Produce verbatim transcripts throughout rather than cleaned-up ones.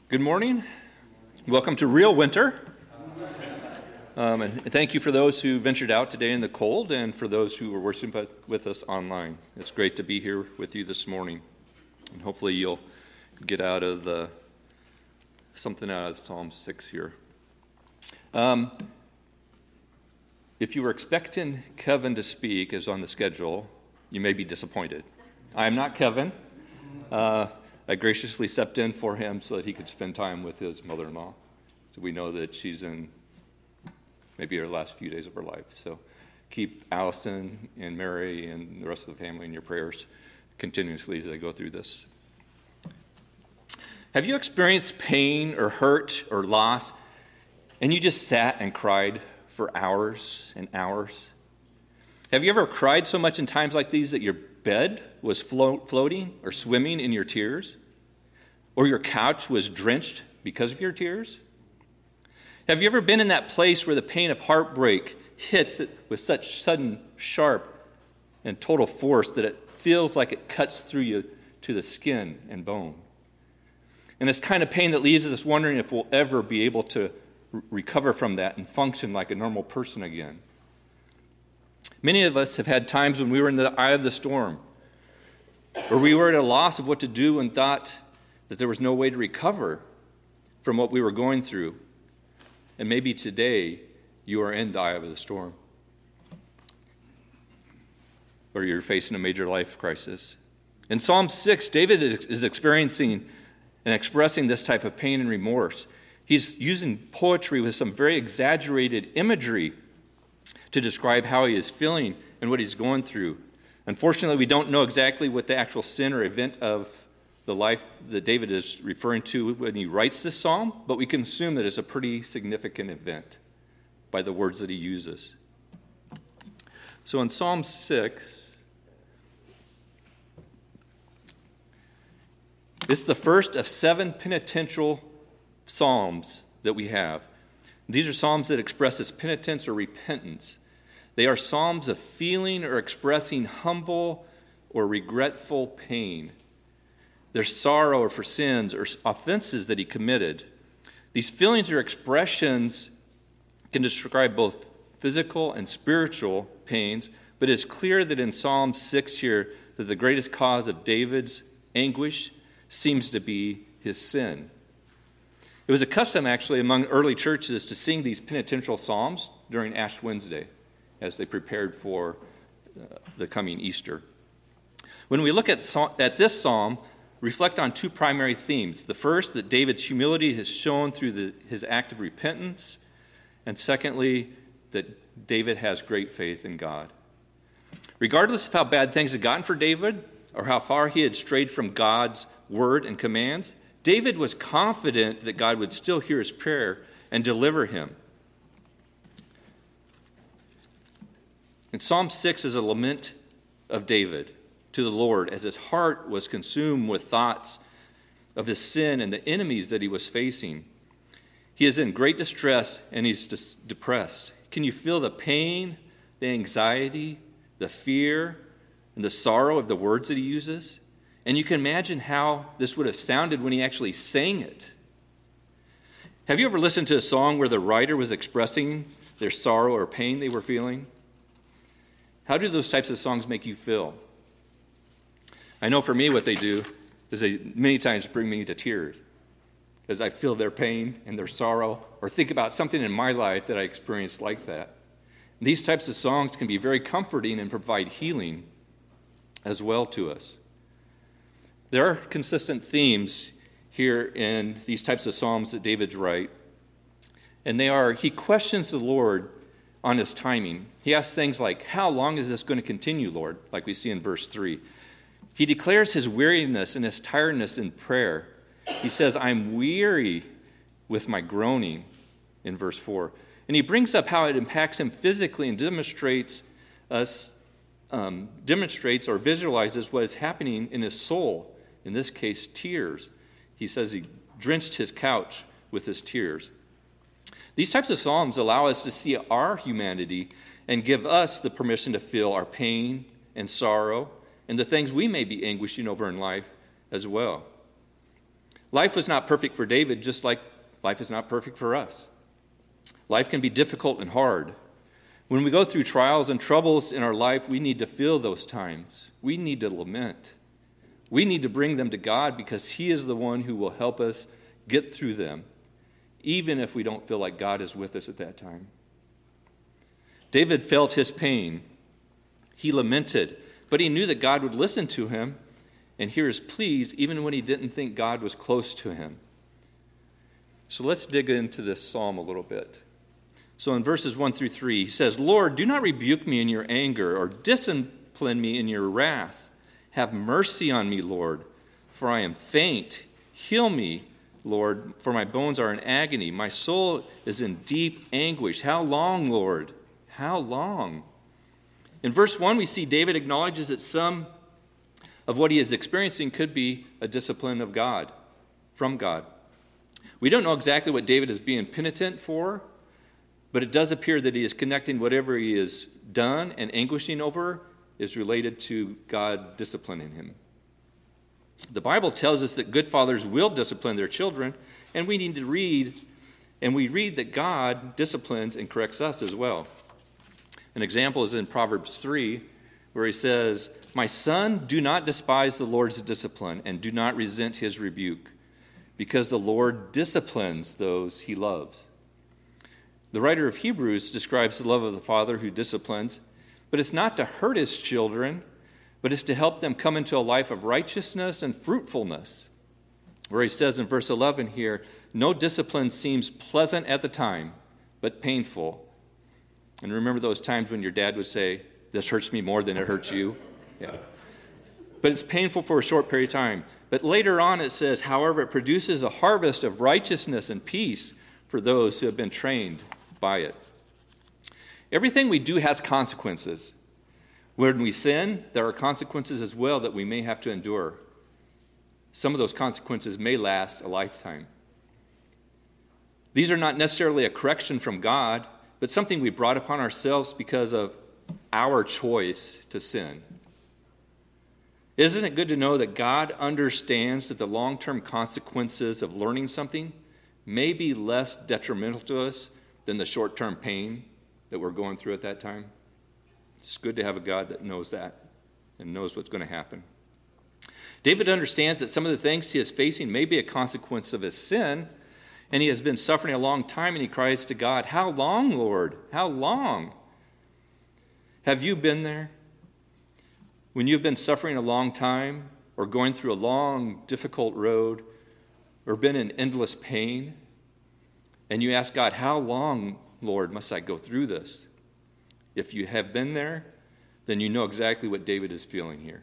Good morning. Welcome to real winter. Um, and thank you for those who ventured out today in the cold and for those who were worshiping with us online. It's great to be here with you this morning. And hopefully you'll get out of the something out of Psalm six here. Um, if you were expecting Kevin to speak as on the schedule, you may be disappointed. I am not Kevin. Uh, I graciously stepped in for him so that he could spend time with his mother-in-law. So we know that she's in maybe her last few days of her life. So keep Allison and Mary and the rest of the family in your prayers continuously as they go through this. Have you experienced pain or hurt or loss, and you just sat and cried for hours and hours? Have you ever cried so much in times like these that your bed was float, floating or swimming in your tears? Or your couch was drenched because of your tears? Have you ever been in that place where the pain of heartbreak hits it with such sudden, sharp, and total force that it feels like it cuts through you to the skin and bone? And it's kind of pain that leaves us wondering if we'll ever be able to r- recover from that and function like a normal person again. Many of us have had times when we were in the eye of the storm, or we were at a loss of what to do and thought that there was no way to recover from what we were going through. And maybe today you are in the eye of the storm, or you're facing a major life crisis. In Psalm six, David is experiencing and expressing this type of pain and remorse. He's using poetry with some very exaggerated imagery to describe how he is feeling and what he's going through. Unfortunately, we don't know exactly what the actual sin or event of the life that David is referring to when he writes this psalm, but we can assume that it's a pretty significant event by the words that he uses. So in Psalm six, it's the first of seven penitential psalms that we have. These are psalms that express his penitence or repentance. They are psalms of feeling or expressing humble or regretful pain. Their sorrow for sins or offenses that he committed. These feelings or expressions can describe both physical and spiritual pains, but it's clear that in Psalm six here that the greatest cause of David's anguish seems to be his sin. It was a custom actually among early churches to sing these penitential psalms during Ash Wednesday as they prepared for uh, the coming Easter. When we look at, at this psalm, reflect on two primary themes. The first, that David's humility is shown through the, his act of repentance. And secondly, that David has great faith in God. Regardless of how bad things had gotten for David, or how far he had strayed from God's word and commands, David was confident that God would still hear his prayer and deliver him. And Psalm six is a lament of David to the Lord as his heart was consumed with thoughts of his sin and the enemies that he was facing. He is in great distress and he's dis- depressed. Can you feel the pain, the anxiety, the fear, and the sorrow of the words that he uses? And you can imagine how this would have sounded when he actually sang it. Have you ever listened to a song where the writer was expressing their sorrow or pain they were feeling? How do those types of songs make you feel? I know for me what they do is they many times bring me to tears as I feel their pain and their sorrow or think about something in my life that I experienced like that. And these types of songs can be very comforting and provide healing as well to us. There are consistent themes here in these types of psalms that David writes, and they are, he questions the Lord on his timing. He asks things like, how long is this going to continue, Lord? Like we see in verse three. He declares his weariness and his tiredness in prayer. He says, I'm weary with my groaning in verse four. And he brings up how it impacts him physically and demonstrates us, um, demonstrates or visualizes what is happening in his soul. In this case, tears. He says he drenched his couch with his tears. These types of psalms allow us to see our humanity and give us the permission to feel our pain and sorrow and the things we may be anguishing over in life as well. Life was not perfect for David, just like life is not perfect for us. Life can be difficult and hard. When we go through trials and troubles in our life, we need to feel those times. We need to lament. We need to bring them to God because He is the one who will help us get through them, even if we don't feel like God is with us at that time. David felt his pain. He lamented, but he knew that God would listen to him and hear his pleas even when he didn't think God was close to him. So let's dig into this psalm a little bit. So in verses one through three, he says, Lord, do not rebuke me in your anger or discipline me in your wrath. Have mercy on me, Lord, for I am faint. Heal me, Lord, for my bones are in agony. My soul is in deep anguish. How long, Lord? How long? In verse one, we see David acknowledges that some of what he is experiencing could be a discipline of God, from God. We don't know exactly what David is being penitent for, but it does appear that he is connecting whatever he has done and anguishing over is related to God disciplining him. The Bible tells us that good fathers will discipline their children, and we need to read, and we read that God disciplines and corrects us as well. An example is in Proverbs three, where he says, My son, do not despise the Lord's discipline, and do not resent his rebuke, because the Lord disciplines those he loves. The writer of Hebrews describes the love of the father who disciplines, but it's not to hurt his children, but it's to help them come into a life of righteousness and fruitfulness. Where he says in verse eleven here, no discipline seems pleasant at the time, but painful. And remember those times when your dad would say, this hurts me more than it hurts you? Yeah. But it's painful for a short period of time. But later on it says, however, it produces a harvest of righteousness and peace for those who have been trained by it. Everything we do has consequences. When we sin, there are consequences as well that we may have to endure. Some of those consequences may last a lifetime. These are not necessarily a correction from God, but something we brought upon ourselves because of our choice to sin. Isn't it good to know that God understands that the long-term consequences of learning something may be less detrimental to us than the short-term pain that we're going through at that time? It's good to have a God that knows that and knows what's going to happen. David understands that some of the things he is facing may be a consequence of his sin, and he has been suffering a long time, and he cries to God, how long, Lord? How long? Have you been there? When you've been suffering a long time, or going through a long, difficult road, or been in endless pain, and you ask God, how long, Lord, must I go through this? If you have been there, then you know exactly what David is feeling here.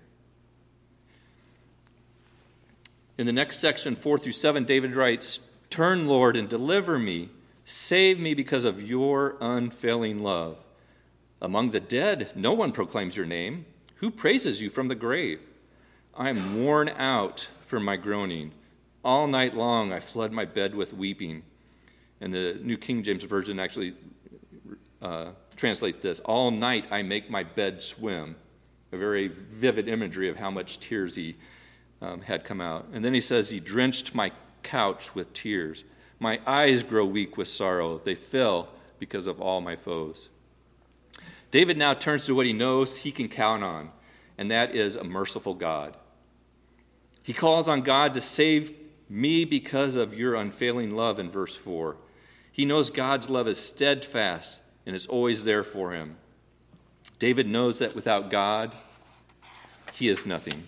In the next section, four through seven, David writes, turn, Lord, and deliver me. Save me because of your unfailing love. Among the dead, no one proclaims your name. Who praises you from the grave? I am worn out from my groaning. All night long I flood my bed with weeping. And the New King James Version actually uh, translates this, all night I make my bed swim. A very vivid imagery of how much tears he um, had come out. And then he says, he drenched my couch with tears. My eyes grow weak with sorrow. They fell because of all my foes. David now turns to what he knows he can count on, and that is a merciful God. He calls on God to save me because of your unfailing love in verse four. He knows God's love is steadfast and is always there for him. David knows that without God, he is nothing.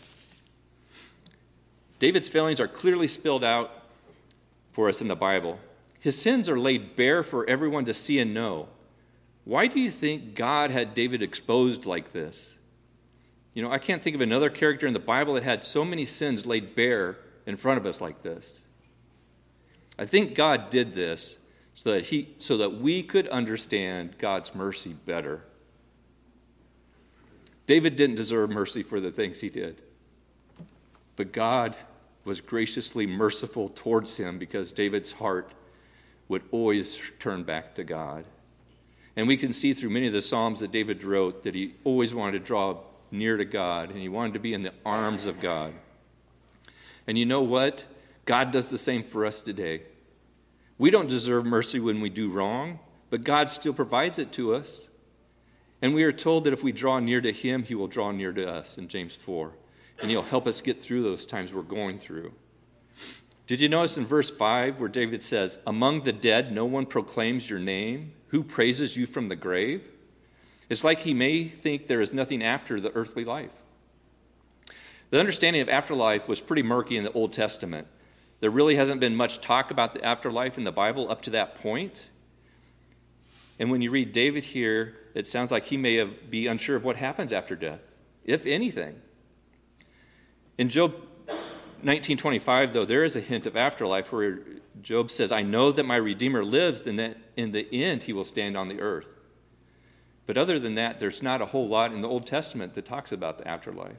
David's failings are clearly spelled out for us in the Bible. His sins are laid bare for everyone to see and know. Why do you think God had David exposed like this? You know, I can't think of another character in the Bible that had so many sins laid bare in front of us like this. I think God did this so that he, so that we could understand God's mercy better. David didn't deserve mercy for the things he did, but God was graciously merciful towards him because David's heart would always turn back to God. And we can see through many of the Psalms that David wrote that he always wanted to draw near to God, and he wanted to be in the arms of God. And you know what? God does the same for us today. We don't deserve mercy when we do wrong, but God still provides it to us. And we are told that if we draw near to him, he will draw near to us in James four. And he'll help us get through those times we're going through. Did you notice in verse five where David says, among the dead no one proclaims your name? Who praises you from the grave? It's like he may think there is nothing after the earthly life. The understanding of afterlife was pretty murky in the Old Testament. There really hasn't been much talk about the afterlife in the Bible up to that point. And when you read David here, it sounds like he may have, be unsure of what happens after death, if anything. In Job nineteen twenty-five, though, there is a hint of afterlife where Job says, I know that my Redeemer lives, and that in the end he will stand on the earth. But other than that, there's not a whole lot in the Old Testament that talks about the afterlife.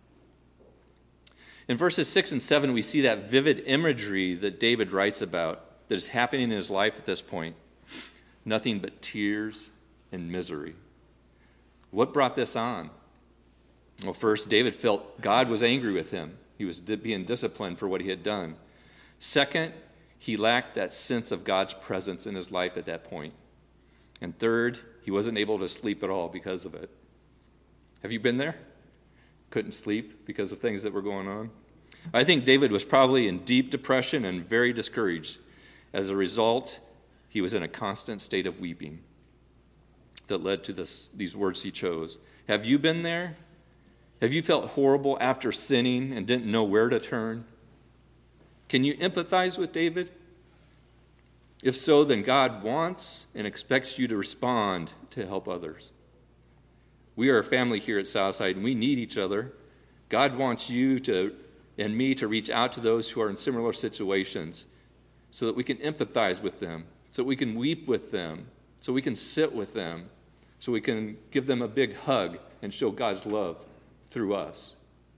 In verses six and seven, we see that vivid imagery that David writes about that is happening in his life at this point. Nothing but tears and misery. What brought this on? Well, first, David felt God was angry with him. He was being disciplined for what he had done. Second, he lacked that sense of God's presence in his life at that point. And third, he wasn't able to sleep at all because of it. Have you been there? Couldn't sleep because of things that were going on? I think David was probably in deep depression and very discouraged. As a result, he was in a constant state of weeping that led to this, these words he chose. Have you been there? Have you felt horrible after sinning and didn't know where to turn? Can you empathize with David? If so, then God wants and expects you to respond to help others. We are a family here at Southside, and we need each other. God wants you to and me to reach out to those who are in similar situations so that we can empathize with them, so we can weep with them, so we can sit with them, so we can give them a big hug and show God's love through us.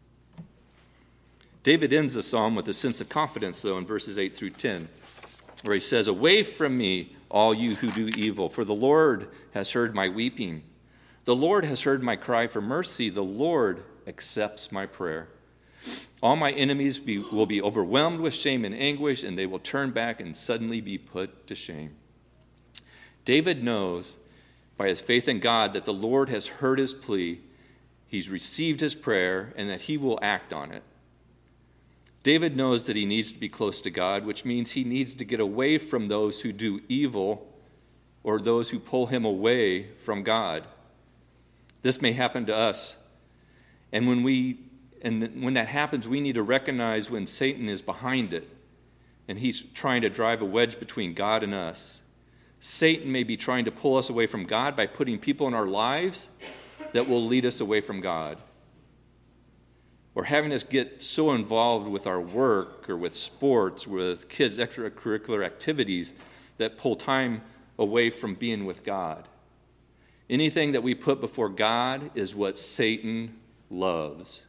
David ends the psalm with a sense of confidence, though, in verses eight through ten, where he says, away from me, all you who do evil, for the Lord has heard my weeping. The Lord has heard my cry for mercy. The Lord accepts my prayer. All my enemies be, will be overwhelmed with shame and anguish, and they will turn back and suddenly be put to shame. David knows by his faith in God that the Lord has heard his plea, he's received his prayer, and that he will act on it. David knows that he needs to be close to God, which means he needs to get away from those who do evil or those who pull him away from God. This may happen to us. And when we and when that happens, we need to recognize when Satan is behind it and he's trying to drive a wedge between God and us. Satan may be trying to pull us away from God by putting people in our lives that will lead us away from God. Or having us get so involved with our work or with sports, with kids' extracurricular activities that pull time away from being with God. Anything that we put before God is what Satan loves.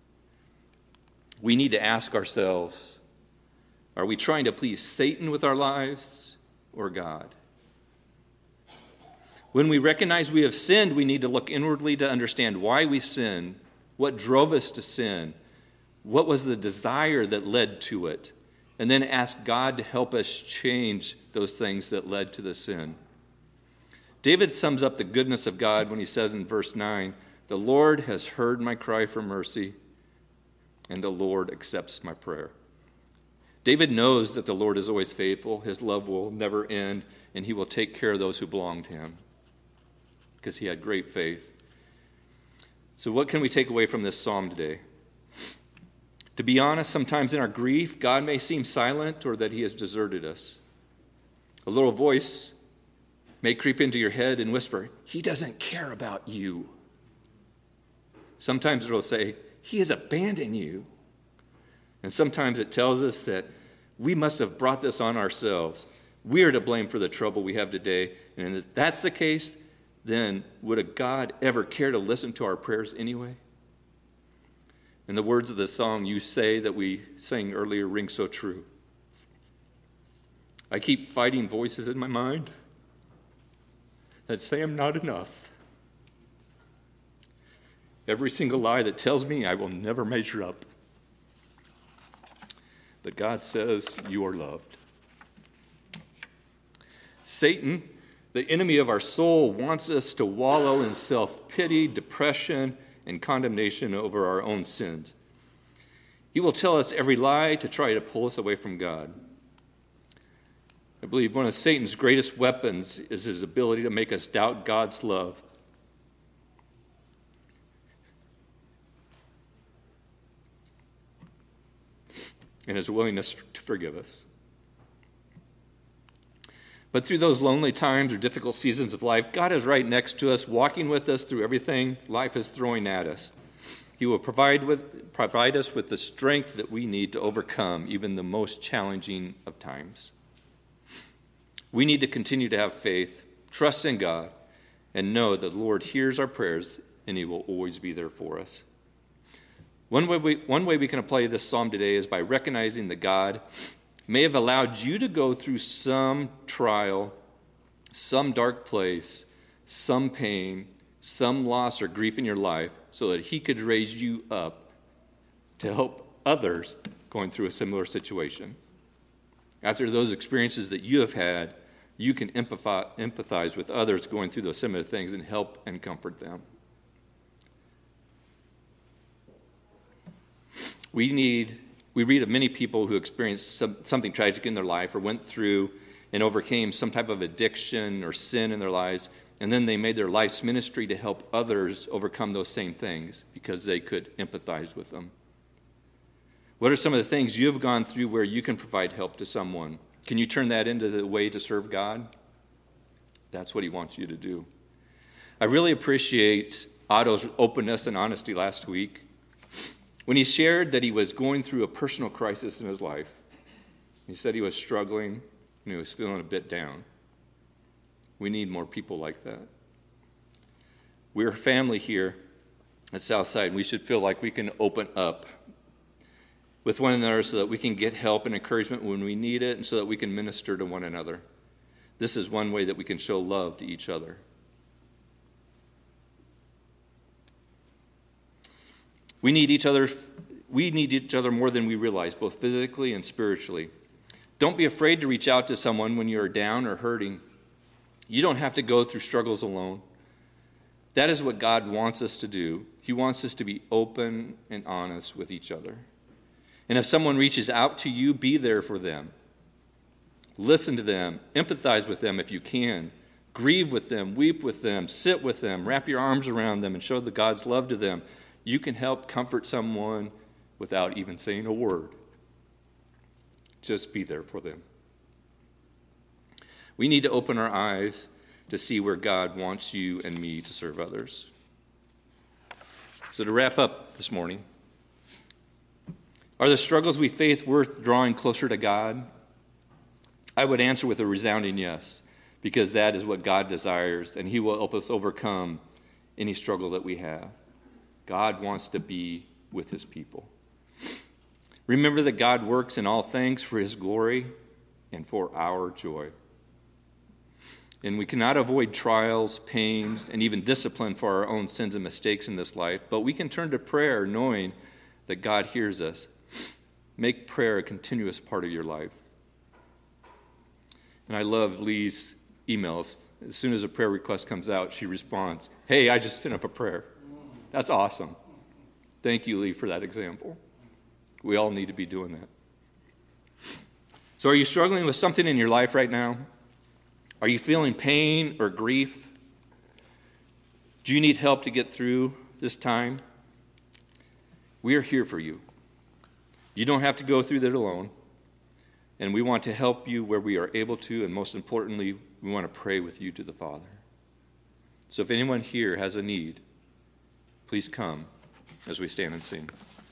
We need to ask ourselves, are we trying to please Satan with our lives or God? When we recognize we have sinned, we need to look inwardly to understand why we sinned, what drove us to sin, what was the desire that led to it, and then ask God to help us change those things that led to the sin. David sums up the goodness of God when he says in verse nine, the Lord has heard my cry for mercy, and the Lord accepts my prayer. David knows that the Lord is always faithful, his love will never end, and he will take care of those who belong to him, because he had great faith. So what can we take away from this psalm today? To be honest, sometimes in our grief, God may seem silent or that he has deserted us. A little voice may creep into your head and whisper, he doesn't care about you. Sometimes it'll say, he has abandoned you. And sometimes it tells us that we must have brought this on ourselves. We are to blame for the trouble we have today. And if that's the case, then would a God ever care to listen to our prayers anyway? And the words of the song you say that we sang earlier ring so true. I keep fighting voices in my mind that say I'm not enough. Every single lie that tells me I will never measure up. but God says you are loved. Satan, the enemy of our soul, wants us to wallow in self-pity, depression, and condemnation over our own sins. He will tell us every lie to try to pull us away from God. I believe one of Satan's greatest weapons is his ability to make us doubt God's love. And his willingness to forgive us. But through those lonely times or difficult seasons of life, God is right next to us, walking with us through everything life is throwing at us. He will provide, with, provide us with the strength that we need to overcome even the most challenging of times. We need to continue to have faith, trust in God, and know that the Lord hears our prayers and he will always be there for us. One way we, one way we can apply this psalm today is by recognizing that God may have allowed you to go through some trial, some dark place, some pain, some loss or grief in your life so that he could raise you up to help others going through a similar situation. After those experiences that you have had, you can empathize with others going through those similar things and help and comfort them. We need, we read of many people who experienced some, something tragic in their life or went through and overcame some type of addiction or sin in their lives, and then they made their life's ministry to help others overcome those same things because they could empathize with them. What are some of the things you have gone through where you can provide help to someone? Can you turn that into the way to serve God? That's what he wants you to do. I really appreciate Otto's openness and honesty last week when he shared that he was going through a personal crisis in his life. He said he was struggling and he was feeling a bit down. We need more people like that. We're a family here at Southside, and we should feel like we can open up with one another so that we can get help and encouragement when we need it and so that we can minister to one another. This is one way that we can show love to each other. We need each other, we need each other more than we realize, both physically and spiritually. Don't be afraid to reach out to someone when you are down or hurting. You don't have to go through struggles alone. That is what God wants us to do. He wants us to be open and honest with each other. And if someone reaches out to you, be there for them. Listen to them. Empathize with them if you can. Grieve with them. Weep with them. Sit with them. Wrap your arms around them and show the God's love to them. You can help comfort someone without even saying a word. Just be there for them. We need to open our eyes to see where God wants you and me to serve others. So to wrap up this morning, are the struggles we face worth drawing closer to God? I would answer with a resounding yes, because that is what God desires, and he will help us overcome any struggle that we have. God wants to be with his people. Remember that God works in all things for his glory and for our joy. And we cannot avoid trials, pains, and even discipline for our own sins and mistakes in this life, but we can turn to prayer knowing that God hears us. Make prayer a continuous part of your life. And I love Lee's emails. As soon as a prayer request comes out, she responds, "Hey, I just sent up a prayer." That's awesome. Thank you, Lee, for that example. We all need to be doing that. So are you struggling with something in your life right now? Are you feeling pain or grief? Do you need help to get through this time? We are here for you. You don't have to go through that alone. And we want to help you where we are able to, and most importantly, we want to pray with you to the Father. So if anyone here has a need, please come as we stand and sing.